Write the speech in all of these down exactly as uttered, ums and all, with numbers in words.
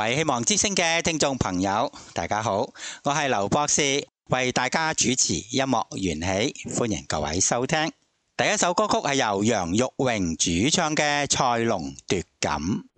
位希望之聲嘅聽眾朋友，大家好，我係劉博士，為大家主持音樂緣起，歡迎各位收聽。第一首歌曲係由楊玉榮主唱嘅《賽龍奪錦》。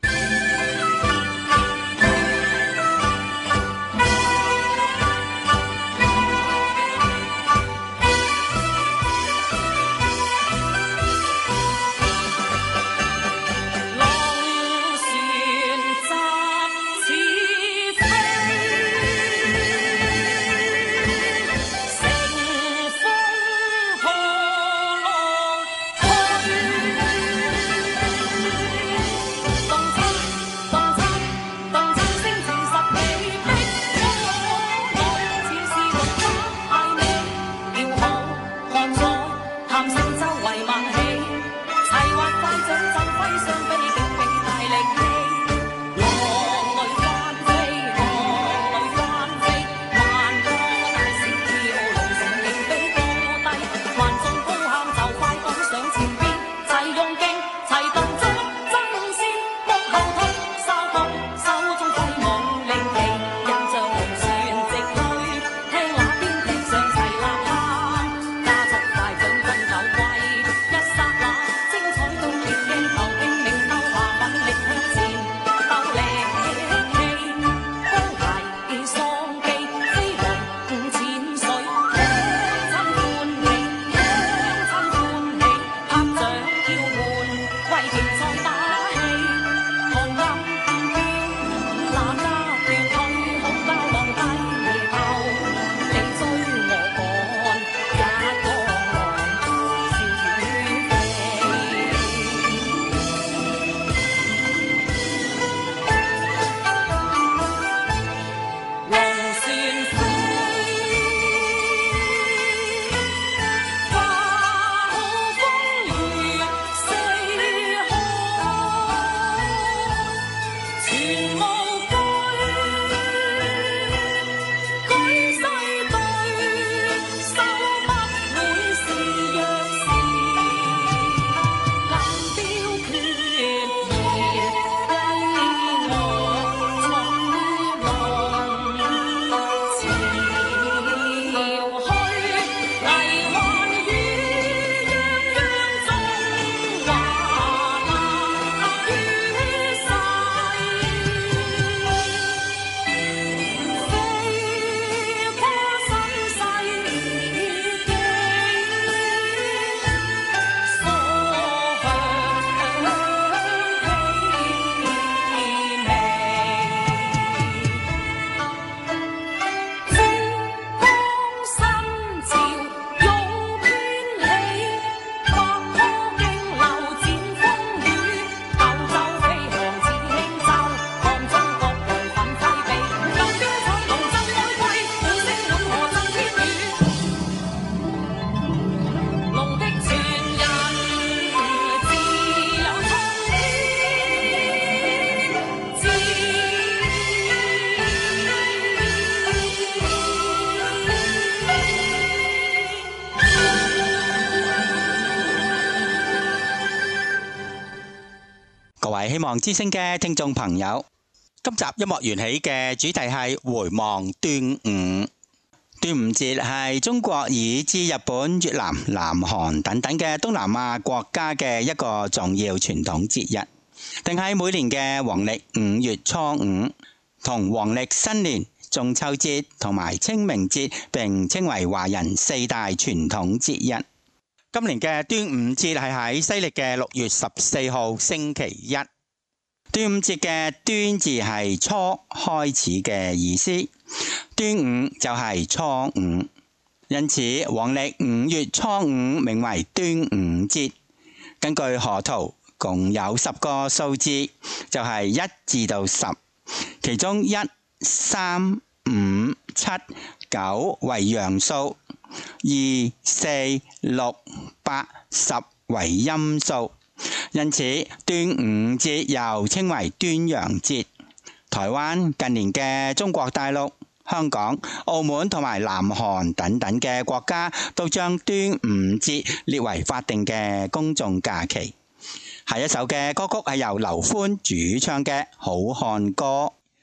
各位希望之聲嘅聽眾朋友，今集音樂緣起嘅主題係回望端午。端午節係中國以至日本、越南、南韓等等嘅東南亞國家嘅一個重要傳統節日，定喺每年嘅黃曆五月初五，同黃曆新年、中秋節同埋清明節並稱為華人四大傳統節日。今年嘅端午節係喺西曆嘅六月十四號星期一。端午節嘅端字係初開始嘅意思，端午就係初五，因此黃曆五月初五名為端午節。根據河圖，共有十個數字，就係一至到十，其中一、三、五、七、九為陽數，二、四、六、八、十為陰數，因此端午節又稱為端陽節。台灣、近年嘅中國大陸、香港、澳門同埋南韓等等嘅國家都將端午節列為法定嘅公眾假期。下一首嘅歌曲係由劉歡主唱嘅《好漢歌》。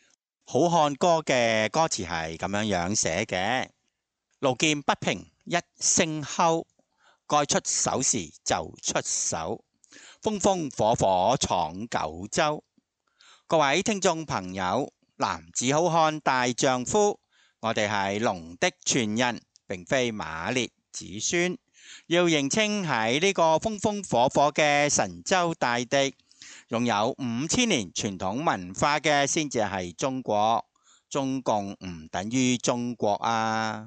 好漢歌嘅歌詞係咁樣樣寫嘅：路見不平一聲吼，該出手時就出手，風風火火闖九州。各位聽眾朋友，男子好漢大丈夫，我哋係龍的傳人，並非馬列子孫。要認清喺呢個風風火火嘅神州大地，擁有五千年傳統文化嘅先至係中國，中共唔等於中國啊！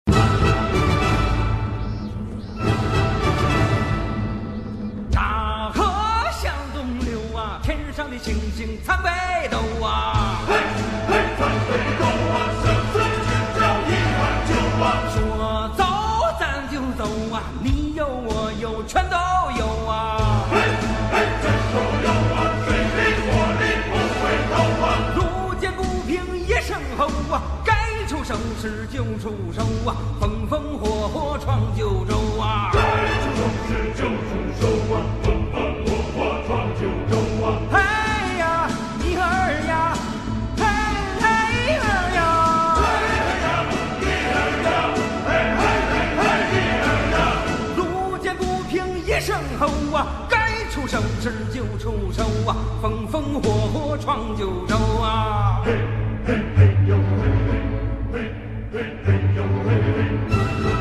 大河向東流啊，天上的星星參北斗啊！嘿，嘿，參北斗啊，生死之交一碗酒啊！說走咱就走啊，你有我有全都有啊！嘿，嘿，全都有啊，水裡火裡不回頭啊！路見不平一聲吼啊，該出手時就出手啊，風風火火闖九州啊！該出手時就出手啊，風風火火闖九州啊！嘿呀，一兒呀，嘿嘿兒呀，嘿呀，一兒呀，嘿嘿嘿嘿一兒呀！路見不平一聲吼啊，該出手時就出手啊，風風火火闖九州啊！嘿嘿嘿呦嘿嘿，嘿嘿嘿呦嘿嘿。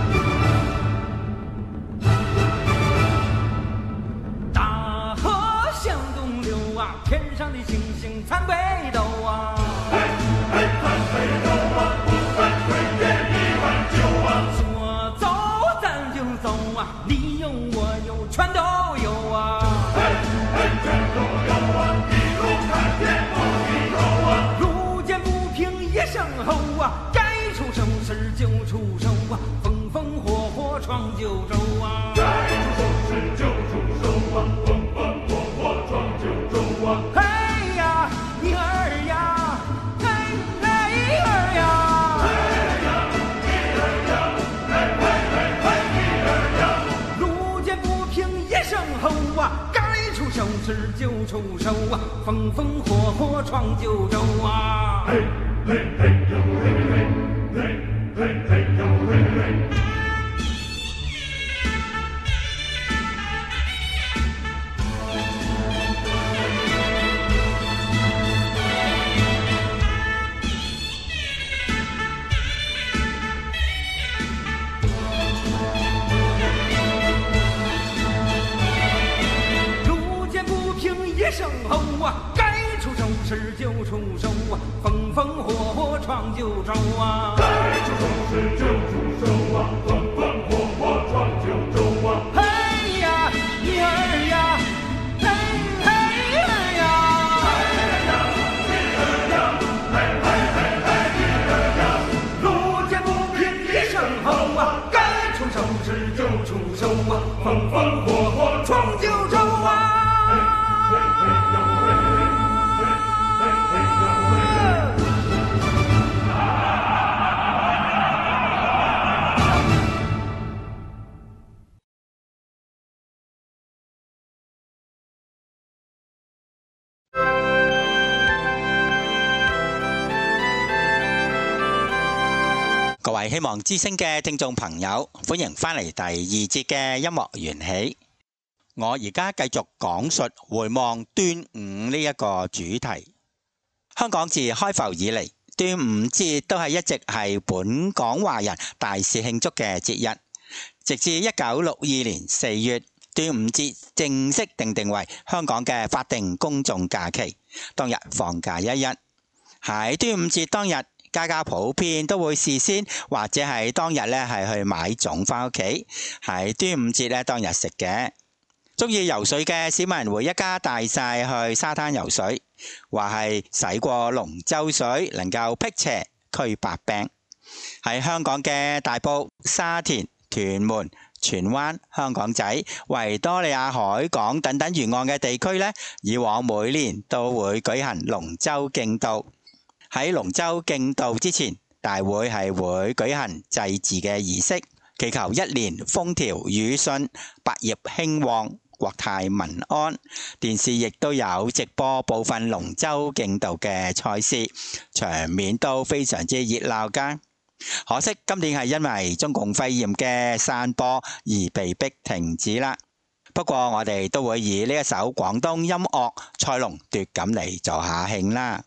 大河向東流啊，天上的星星參北斗啊！嘿，嘿，參北斗啊，不分貴賤一碗酒啊！說走咱就走啊，你有我有全都有啊！嘿，嘿，全都有啊，一路看天不低頭啊！路見不平一聲吼啊，該出手時就出手啊，風風火火闖九州啊！該出手時就出手啊，風風火火闖九州啊！嘿呀，一兒呀，嘿嘿兒呀，嘿呀，一兒呀，嘿嘿嘿嘿一兒呀！路見不平一聲吼啊，該出手時就出手啊，風風火火闖九州啊！嘿嘿嘿呦嘿嘿，嘿嘿嘿呦嘿嘿。路見不平一聲吼啊，該出手時就出手啊，風風火火闖九州啊！該出手時就出手啊，風風火火闖九州啊！嘿呀，一兒呀，嘿嘿兒呀，嘿呀，一兒呀，嘿嘿嘿嘿一兒呀！路見不平一聲吼啊，該出手時就出手啊，風風火火闖九州啊！ 各位希望之聲嘅聽眾朋友，歡迎返嚟第二節嘅音樂緣起。我而家繼續講述回望端午呢一個主題。香港自開埠以嚟，端午節都係一直係本港華人大肆慶祝嘅節日。直至一九六二年四月，端午節正式定定為香港嘅法定公眾假期，當日放假一日。喺端午節當日，家家普遍都會事先或者係當日咧係去買粽返屋企，喺端午節咧當日食嘅。中意游水嘅市民會一家大細去沙灘游水，話係洗過龍舟水能夠辟邪驅百病。喺香港嘅大埔、沙田、屯門、荃灣、香港仔、維多利亞海港等等沿岸嘅地區咧，以往每年都會舉行龍舟競渡。喺龍舟競渡之前，大會係會舉行祭祀嘅儀式，祈求一年風調雨順、百業興旺、 國泰民安。電視亦都有直播部分龍舟競渡嘅賽事，場面都非常之熱鬧㗎。可惜今年係因為中共肺炎嘅散播而被迫停止啦。不過我哋都會以呢一首廣東音樂賽龍奪錦嚟助下興啦。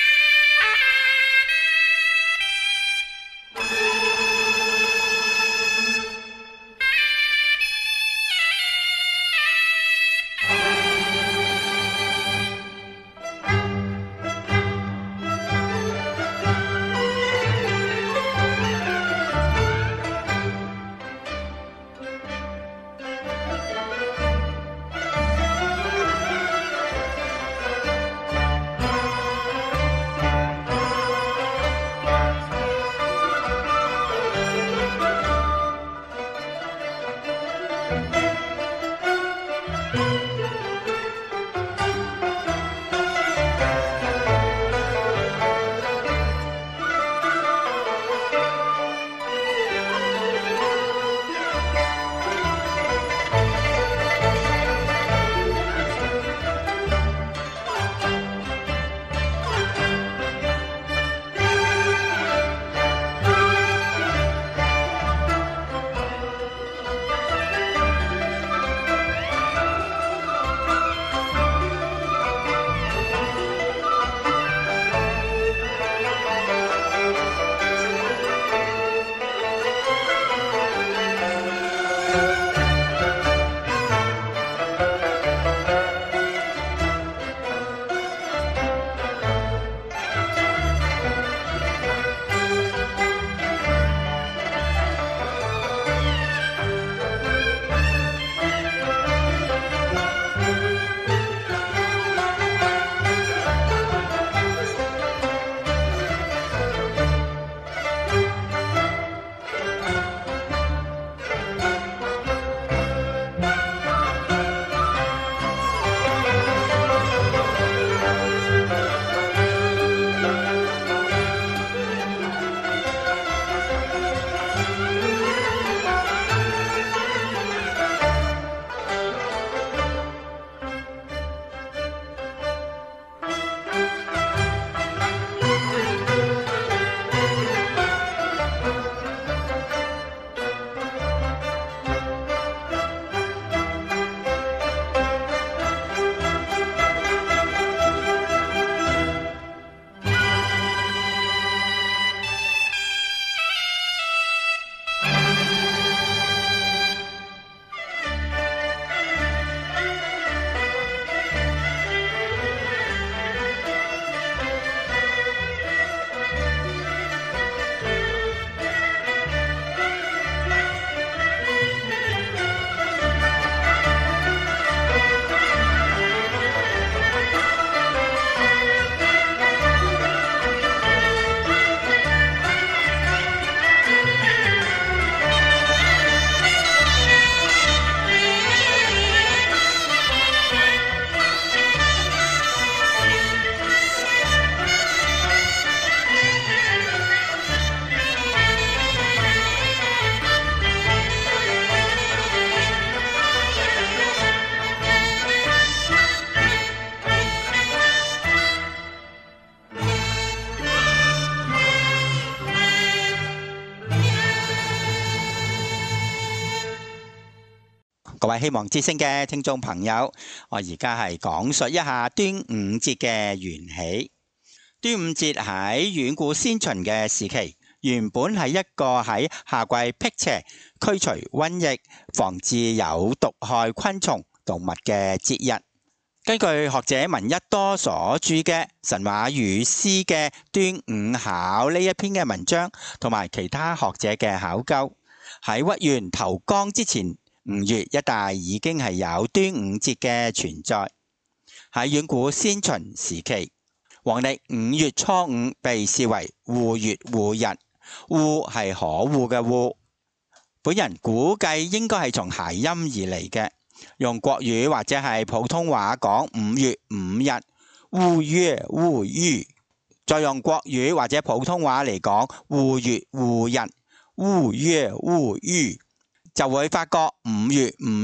各位希望之聲嘅聽眾朋友，我而家係講述一下端午節嘅緣起。端午節喺遠古先秦嘅時期，原本係一個喺夏季辟邪、驅除瘟疫、防治有毒害昆蟲、動物嘅節日。根據學者聞一多所著嘅《神話與詩嘅端午考》呢一篇嘅文章，同埋其他學者嘅考究，喺屈原投江之前，吳越一帶已經係有端午節嘅存在。喺遠古先秦時期，黃曆五月初五被視為惡月惡日，惡係可惡嘅惡。本人估計應該係從諧音而嚟嘅，用國語或者係普通話講五月五日，惡月惡日，再用國語或者普通話嚟講惡月惡日，惡月惡日，就會發覺五月五日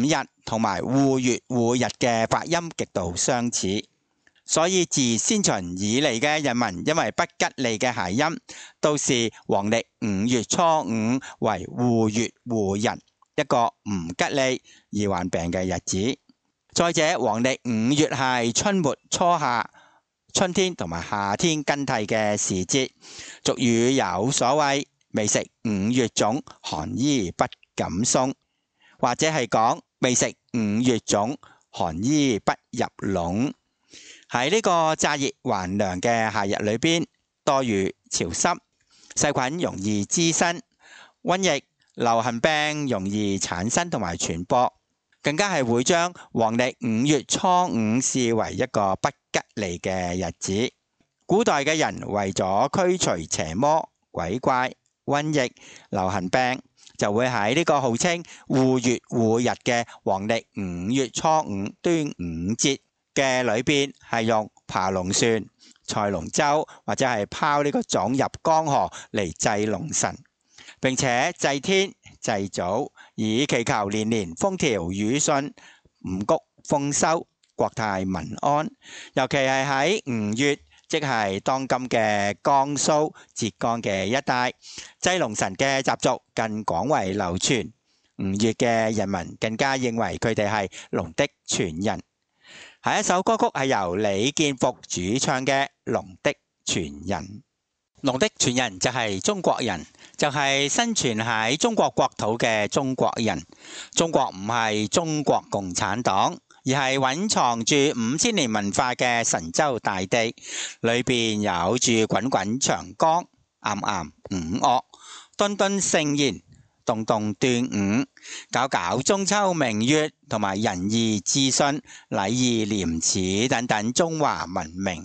同埋護月護日嘅發音極度相似，所以自先秦以嚟嘅人民因為不吉利嘅諧音，都視黃曆五月初五為護月護日，一個唔吉利易患病嘅日子。再者，黃曆五月係春末初夏，春天同埋夏天更替嘅時節，俗語有所謂未食五月粽，寒衣不敢鬆，或者係講未食五月粽，寒衣不入籠。喺呢個乍熱還涼嘅夏日裏邊，多雨潮濕，細菌容易滋生，瘟疫、流行病容易產生同埋傳播，更加係會將黃曆五月初五視為一個不吉利嘅日子。古代嘅人為咗驅除邪魔、鬼怪、瘟疫、流行病，就會喺呢個號稱護月護日嘅黃曆五月初五端午節嘅裏邊，係用爬龍船、賽龍舟或者係拋呢個粽入江河嚟祭龍神，並且祭天祭祖，以祈求年年風調雨順、五穀豐收、國泰民安。尤其係喺五月，即係當今嘅江蘇、浙江嘅一帶，祭龍神嘅習俗更廣為流傳。五月嘅人民更加認為佢哋係龍的傳人。下一首歌曲係由李建復主唱嘅《龍的傳人》。龍的傳人就係中國人，就係生存喺中國國土嘅中國人。中國唔係中國共產黨，而係蘊藏住五千年文化嘅神州大地，裏邊有住滾滾長江、岩岩五岳、敦敦聖賢、動動端午、搞搞中秋明月，同埋仁義智信、禮義廉恥等等中華文明。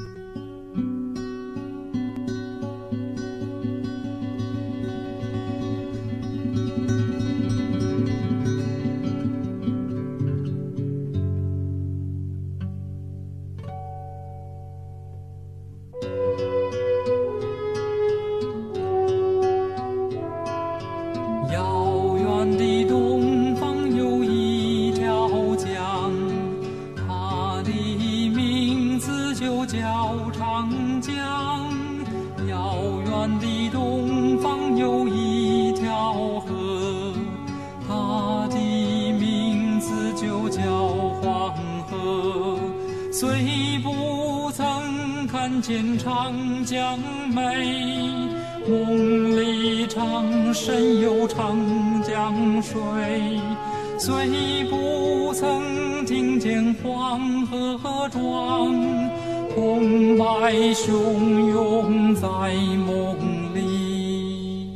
虽不曾看见长江美，梦里常神游长江水。虽不曾听见黄河壮，澎湃汹涌在梦里。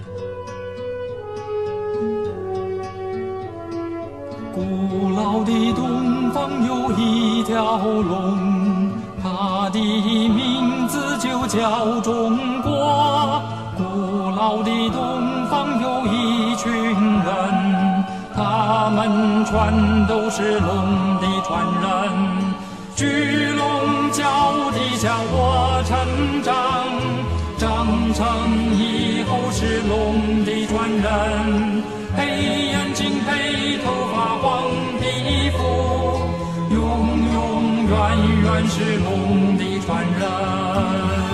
古老的东方有一条龙，它的名字就叫中国。古老的东方有一群人，他们全都是龙的传人。巨龙脚底下我成长，长成以后是龙的传人。黑眼睛黑头发黄皮肤，永永远远是龙的传人。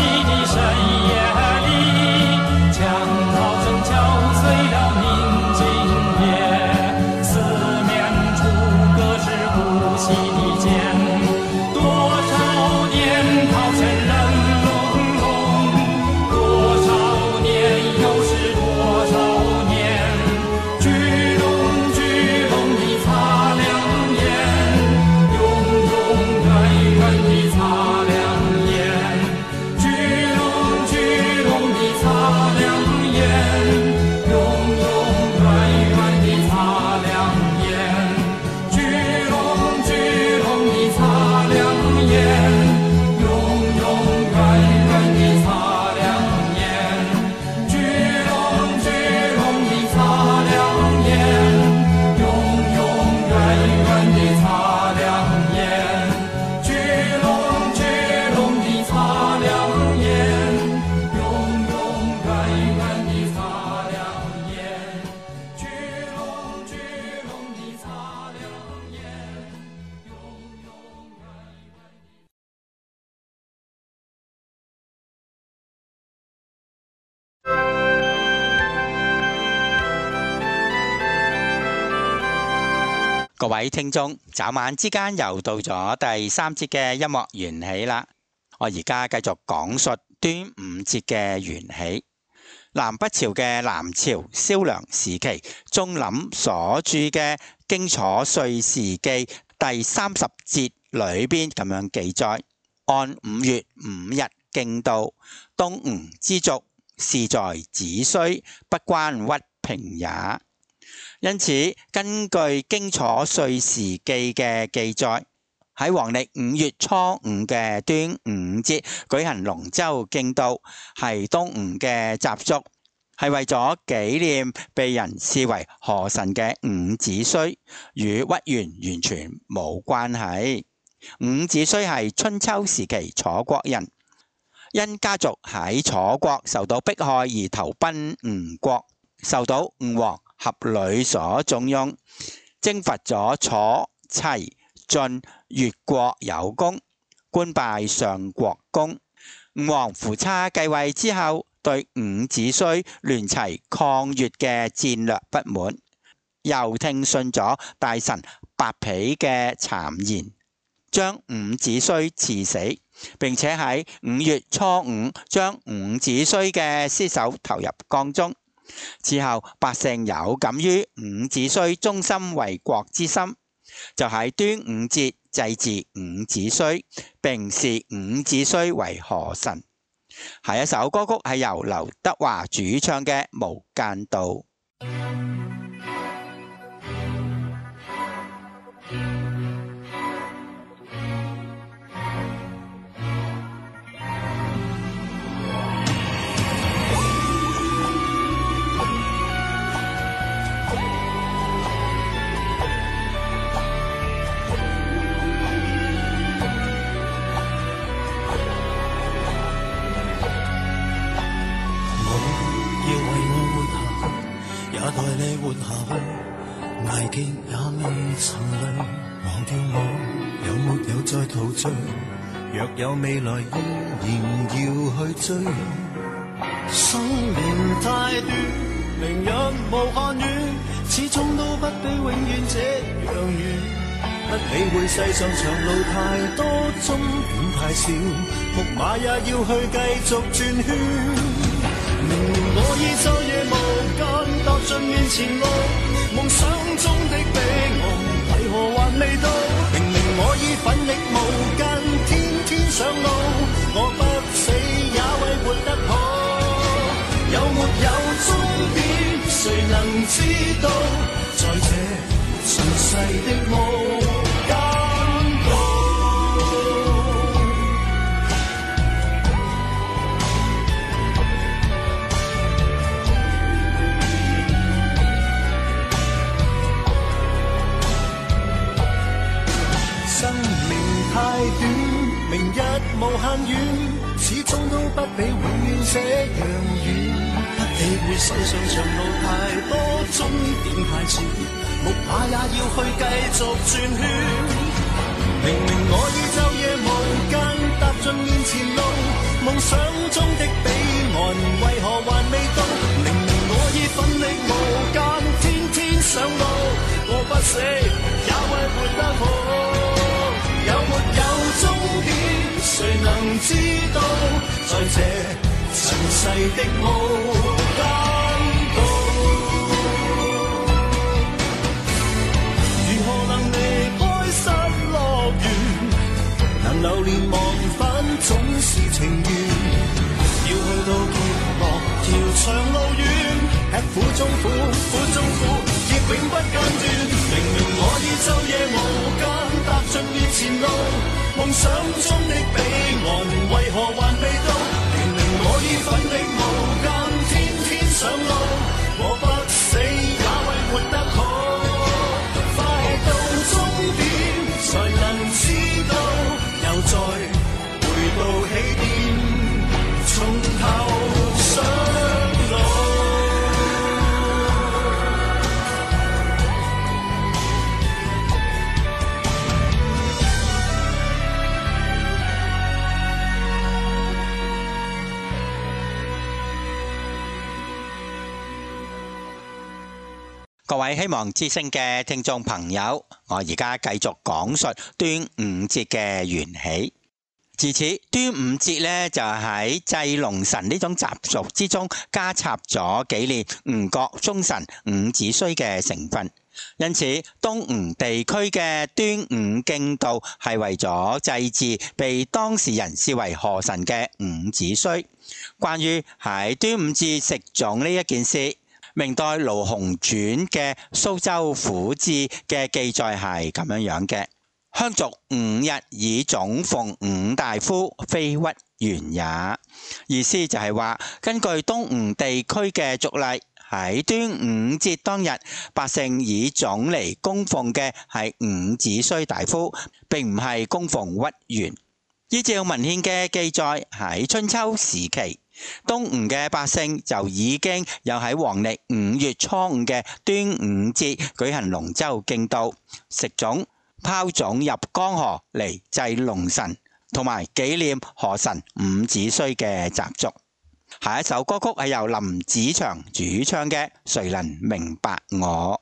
碎了宁静。 各位聽眾，眨眼之間又到咗第三節嘅音樂緣起啦。我而家繼續講述端午節嘅緣起。南北朝嘅南朝蕭梁時期，鐘廩所著嘅《荊楚歲時記》第三十節裏邊咁樣記載：按五月五日敬到，東吳之俗，事在子須，不關屈平也。因此，根據《荊楚歲時記》嘅記載，喺黃曆五月初五嘅端午節舉行龍舟敬到，係東吳嘅習俗，係為咗紀念被人視為河神嘅伍子胥，與屈原完全冇關係。伍子胥係春秋時期楚國人，因家族喺楚國受到迫害而投奔吳國，受到吳王闔閭所重用，征伐咗楚、齊、晉、越國有功，官拜上國公。吳王夫差繼位之後，對伍子胥聯齊抗越嘅戰略不滿，又聽信咗大臣白皮嘅讒言，將伍子胥賜死，並且喺五月初五將伍子胥嘅屍首投入江中。之後百姓有感於伍子胥忠心為國之心，就喺端午節祭祀伍子胥，並視伍子胥為河神。下一首歌曲係由劉德華主唱嘅《無間道》。 代你活下去，捱極也未曾累。忘掉我，有沒有再陶醉？若有未來，依然要去追。生命太短，明日無限遠，始終都不比永遠這樣遠。不理會世上長路太多，終點太少，木馬也要去繼續轉圈。明明我已晝夜無間踏盡面前路，夢想中的彼岸為何還未到？明明我已奮力無間，天天上路，我不死也為活得好。有沒有終點，誰能知道？在這塵世的無間道。生命太短，明日無限遠，始終都不比永遠這樣遠。不理會世上長路太多，終點太遲，木馬也要去繼續轉圈。明明我已晝夜無間踏盡面前路，夢想中的彼岸為何還未到？明明我已奮力無間，天天上路，我不死也為活得好。有沒有終點，誰能知道？在這塵世的無間道，如何能離開失樂園？能流連忘返總是情緣，要去到極樂條長路遠，吃苦中苦，苦中苦，亦永不間斷。明明我已晝夜無間踏盡面前路，夢想中的彼岸為何還未到？明明我已奮力無間，天天上路，我不死也為活得好。快到終點才能知道，又再回到起點，從頭上路。 各位希望之聲嘅聽眾朋友，我而家繼續講述端午節嘅緣起。自此，端午節呢就喺祭龍神呢種習俗之中加插咗紀念吳國忠臣伍子胥嘅成分。因此，東吳地區嘅端午敬道係為咗祭祀被當時人視為河神嘅伍子胥。關於喺端午節食粽呢一件事，明代盧鴻傳嘅蘇州府志嘅記載係咁樣樣嘅：鄉俗五日以粽奉伍大夫，非屈原也。意思就係話，根據東吳地區嘅俗例，喺端午節當日，百姓以粽嚟供奉嘅係伍子胥大夫，並唔係供奉屈原。依照文獻嘅記載，喺春秋時期，東吳嘅百姓就已經有喺黃曆五月初五嘅端午節舉行龍舟競渡、食粽、拋粽入江河嚟祭龍神，同埋紀念河神伍子胥嘅習俗。下一首歌曲係由林子祥主唱嘅《誰能明白我》。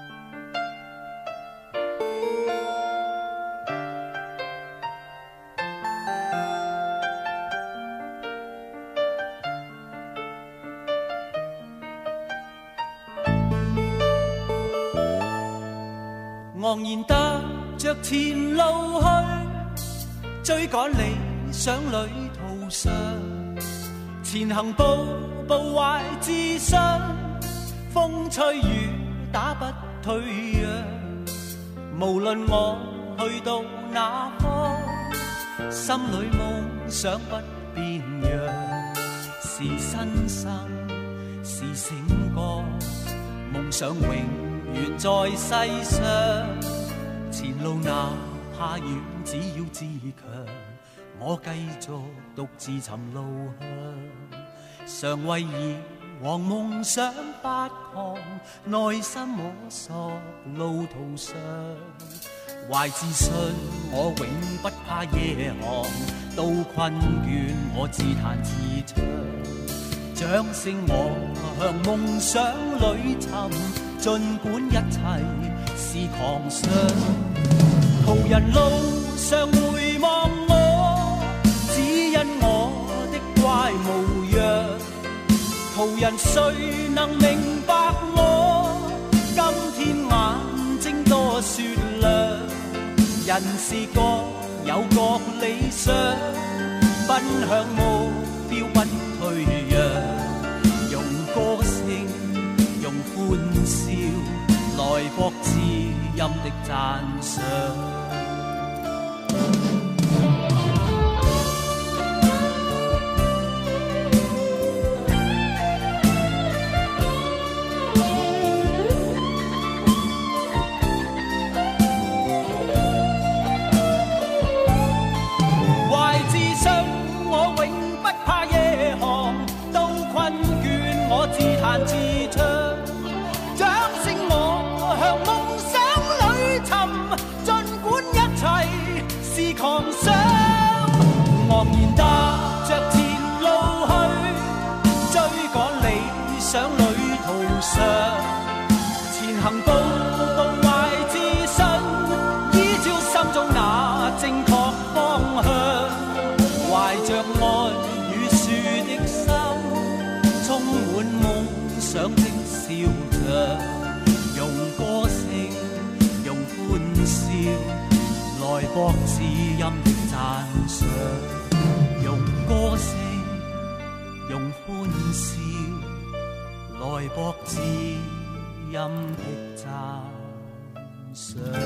昂然踏着前路去，追趕理想旅途上，前行步步懷自信，風吹雨打不退讓。無論我去到哪方，心裏夢想不變樣。是新生，是醒覺，夢想永遠在世上。前路哪怕遠，只要自強，我繼續獨自尋路向。常為以往夢想發狂，內心摸索路途上。懷自信，我永不怕夜航，到困倦我自彈自唱。掌聲我向夢想裏尋，儘管一切是狂想。途人路上回望我，只因我的怪模樣。途人誰能明白我？今天眼睛多雪亮。人是各有各理想，奔向目標不退讓。用歌聲，用歡笑，來博知音的讚賞。自唱，掌聲我向夢想裏尋，儘管一切是狂想。昂然踏着前路去，追趕理想旅途上。前行步步懷自信，依照心中那正確方向。懷着愛與樹的心，充滿夢想的笑着，用歌聲，用歡笑，來博知音的讚賞。用歌聲，用歡笑，來博知音的讚賞。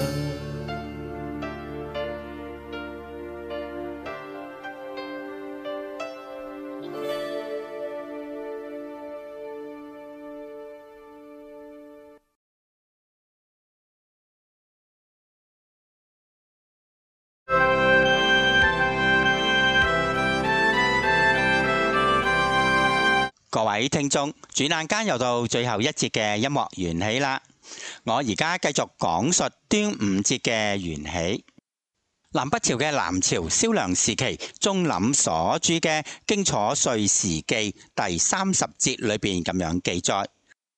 各位聽眾，轉眼間又到最後一節嘅音樂緣起啦。我而家繼續講述端午節嘅緣起。南北朝嘅南朝蕭梁時期，鐘廩所著嘅《荊楚歲時記》第三十節裏邊咁樣記載：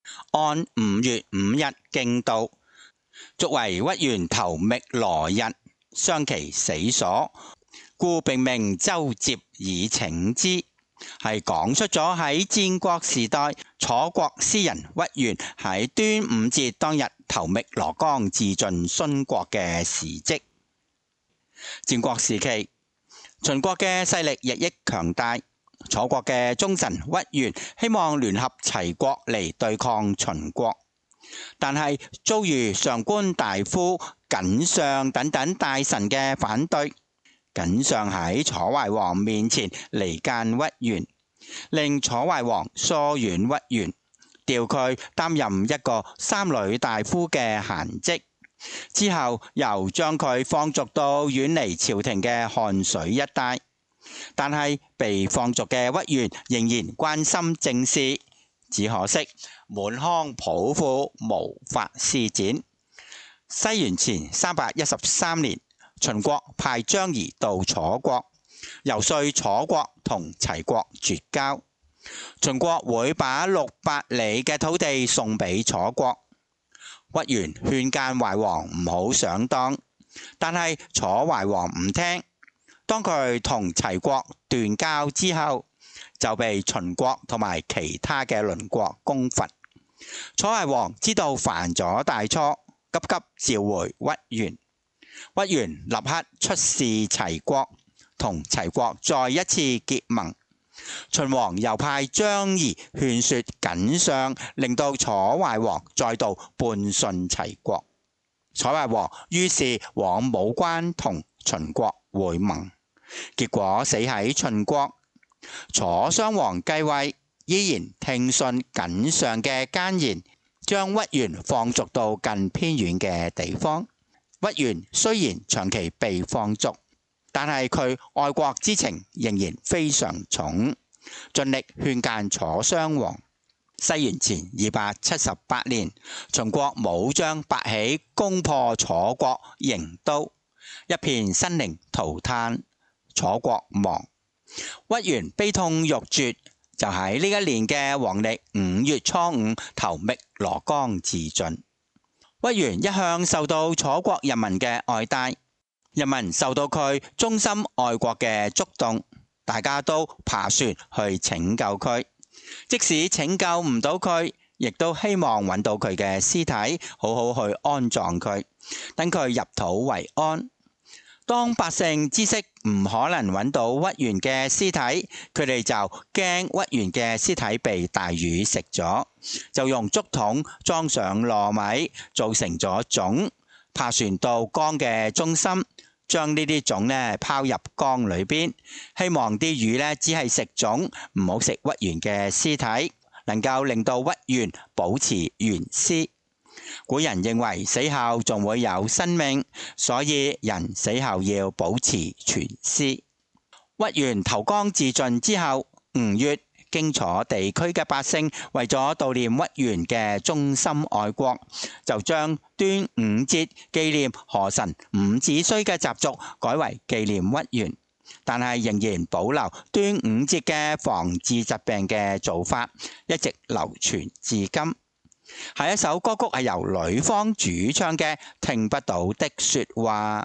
按五月五日經度，續為屈原投汨羅日，傷其死所，故並名周接以請之。係講出咗喺戰國時代楚國詩人屈原喺端午節當日投汨羅江自盡殉國嘅事蹟。戰國時期，秦國嘅勢力日益強大，楚國嘅忠臣屈原希望聯合齊國嚟對抗秦國，但係遭遇上官大夫、謹相等等大臣嘅反對。謹相喺楚懷王面前離間屈原，令楚懷王疏遠屈原，調佢擔任一個三閭大夫嘅閒職，之後又將佢放逐到遠離朝廷嘅漢水一帶。但係被放逐嘅屈原仍然關心政事，只可惜滿腔抱負無法施展。西元前三百一十三年，秦國派張儀到楚國，游說楚國同齊國絕交。秦國會把六百里嘅土地送俾楚國。屈原勸諫懷王唔好上當，但係楚懷王唔聽。當佢同齊國斷交之後，就被秦國同埋其他嘅鄰國攻伐。楚懷王知道犯咗大錯，急急召回屈原。屈原立刻出使齊國，同齊國再一次結盟。秦王又派張儀勸說謹相，令到楚懷王再度半信齊國。楚懷王於是往武關同秦國會盟，結果死喺秦國。楚襄王繼位，依然聽信謹相嘅諫言，將屈原放逐到近偏遠嘅地方。屈原雖然長期被放逐，但係佢愛國之情仍然非常重，盡力勸諫楚襄王。西元前二百七十八年，秦國武將拔起攻破楚國郢都，一片生靈塗炭，楚國亡。屈原悲痛欲絕，就喺呢一年嘅黃曆五月初五投汨羅江自盡。屈原一向受到楚國人民嘅愛戴，人民受到佢忠心愛國嘅觸動，大家都爬船去拯救佢。即使拯救唔到佢，亦都希望揾到佢嘅屍體，好好去安葬佢，等佢入土為安。當百姓知悉唔可能揾到屈原嘅屍體，佢哋就驚屈原嘅屍體被大魚食咗，就用竹筒裝上糯米，做成咗粽，爬船到江嘅中心，將呢啲粽呢拋入江裏邊，希望啲魚呢只係食粽，唔好食屈原嘅屍體，能夠令到屈原保持原屍。古人認為死後仲會有生命，所以人死後要保持全屍。屈原投江自盡之後，吳越、荊楚地區嘅百姓為咗悼念屈原嘅忠心愛國，就將端午節紀念河神伍子胥嘅習俗改為紀念屈原，但係仍然保留端午節嘅防治疾病嘅做法，一直流傳至今。下一首歌曲係由呂方主唱嘅《聽不到的說話》。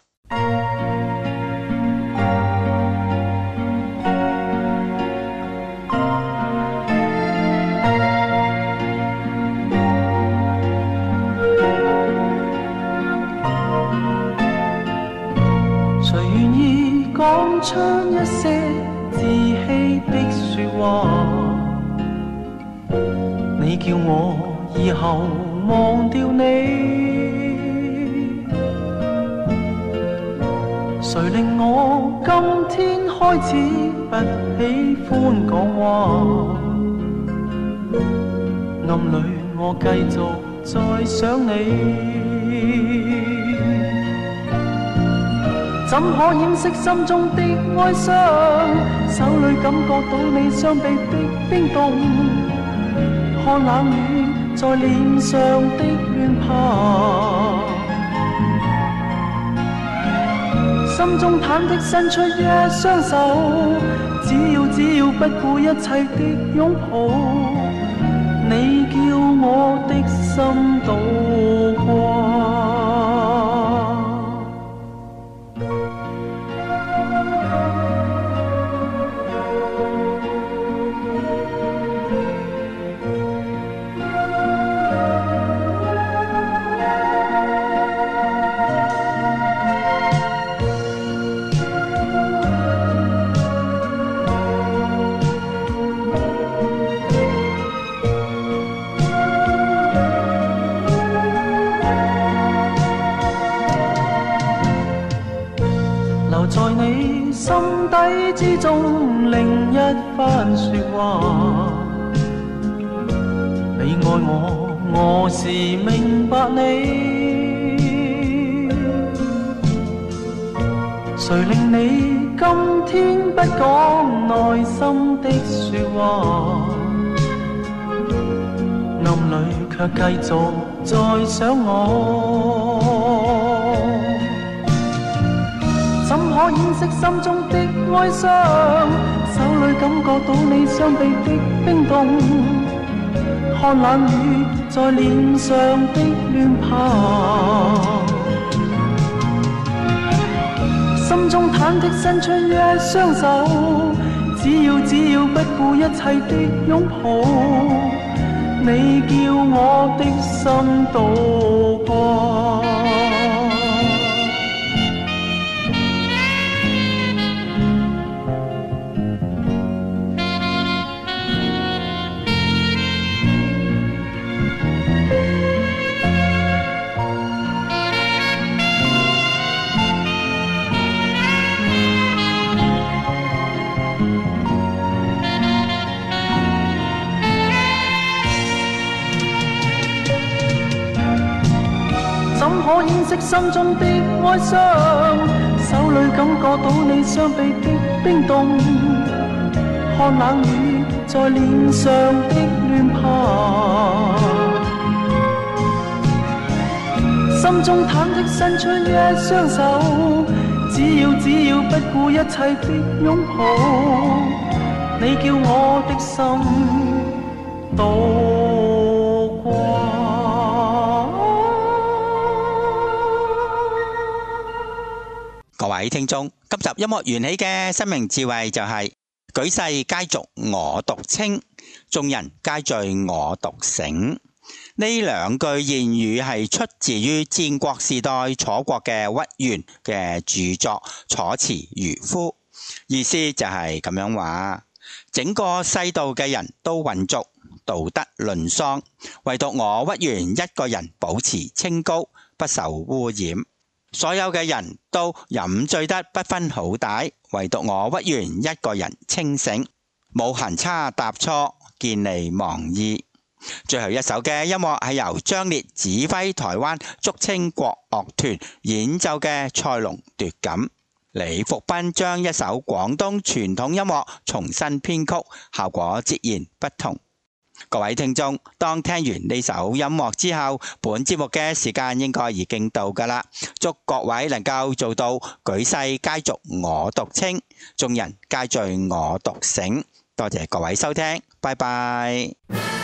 誰願意講出一些自欺的說話？你叫我以後忘掉你，誰令我今天開始不喜歡講話？暗裏我繼續在想你，怎可掩飾心中的哀傷？手裏感覺到你雙臂的冰凍，看冷雨在臉上的亂爬，心中忐忑伸出一雙手，只要只要不顧一切的擁抱， 你叫我的心倒掛。留在你心底之中另一番說話，你愛我，我是明白你，誰令你今天不講內心的說話，暗裏卻繼續在想我，怎可掩飾心中的哀傷？手裏感覺到你雙臂的冰凍，看冷雨在臉上的亂爬，心中忐忑伸出一雙手，只要只要不顧一切的擁抱，你叫我的心倒掛。怎可掩飾心中的哀傷？手裏感覺到你雙臂的冰凍，看冷雨在臉上的亂爬，心中忐忑伸出一雙手，只要只要不顧一切的擁抱，你叫我的心倒掛。 各位聽眾，今集音樂緣起嘅生命智慧就係、是、舉世皆濁我獨清，眾人皆醉我獨醒。呢兩句諺語係出自於戰國時代楚國嘅屈原嘅著作《楚辭漁夫》，意思就係咁樣話：整個世道嘅人都混濁，道德淪喪，唯獨我屈原一個人保持清高，不受污染。所有嘅人都飲醉得不分好歹，唯獨我屈原一個人清醒，冇行差踏錯，見利忘義。最後一首嘅音樂係由張烈指揮台灣竹青國樂團演奏嘅《賽龍奪錦》。李福斌將一首廣東傳統音樂重新編曲，效果截然不同。各位聽眾，當聽完呢首音樂之後，本節目嘅時間應該已經到㗎喇。祝各位能夠做到舉世皆濁我獨清，眾人皆醉我獨醒。多謝各位收聽，拜拜。